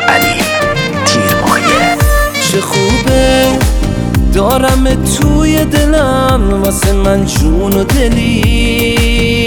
علی تیرمایه. چه خوبه دارم توی دلم، واسه من جون و دلی.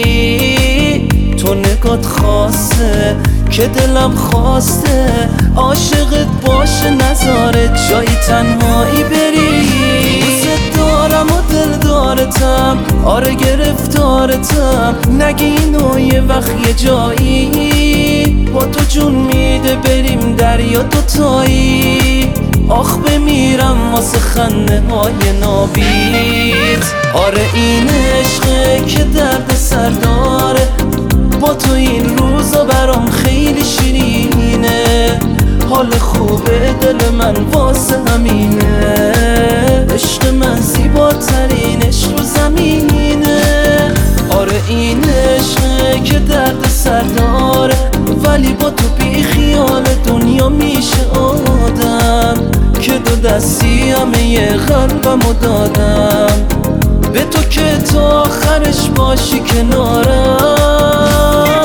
تو نگات خاصه که دلم خواسته عاشقت باشه، نذاره جایی تنهایی بری. دوست دارم و دل دارتم، آره گرفتارتم. نگی اینو یه وقت یه جایی با تو جون میده بریم دریا دوتایی. آخ بمیرم واسه خنده های نابید. آره این عشقه که درد سر داره، با تو این روزا برام خیلی شیرینه. حال خوبه دل من واسه همینه. عشق من زیباترین عشق رو زمینه. آره این عشقه که درد سر داره، ولی با تو بی خیال دنیا میشه آدم. که دو دستی همه قلبمو دادم به تو که تا آخرش باشی کنارم.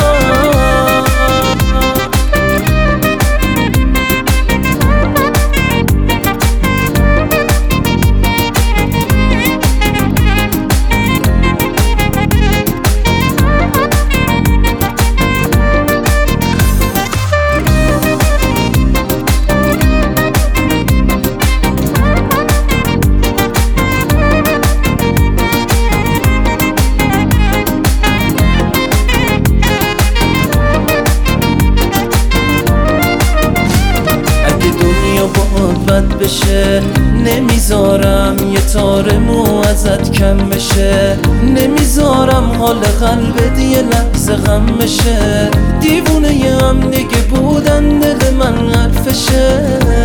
بد بشه نمیذارم یه تار مو ازت کم بشه. نمیذارم حال قلبت یه لحظه غم بشه. دیوونه یه هم دیگه بودن دل من حرفشه.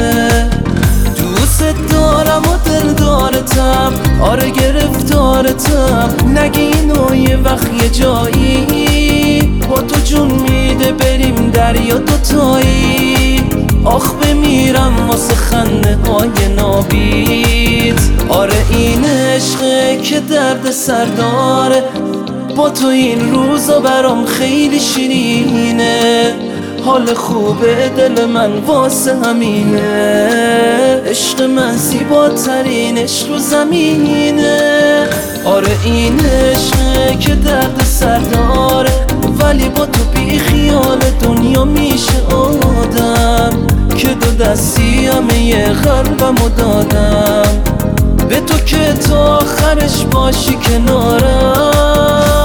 دوست دارم و دل دارتم، آره گرفتارتم. نگی اینو یه وقت یه جایی با تو جون میده بریم دریا دوتایی. آخ بمیرم واسه خنده های نابید. آره این عشقه که درد سر داره، با تو این روزا برام خیلی شیرینه. حال خوبه دل من واسه همینه. عشق من زیباترین عشق رو زمینه. آره این عشقه که درد سر داره، ولی با تو بی خیال دنیا میشه آدم. که دو دستی همه قلبمو دادم به تو که تا آخرش باشی کنارم.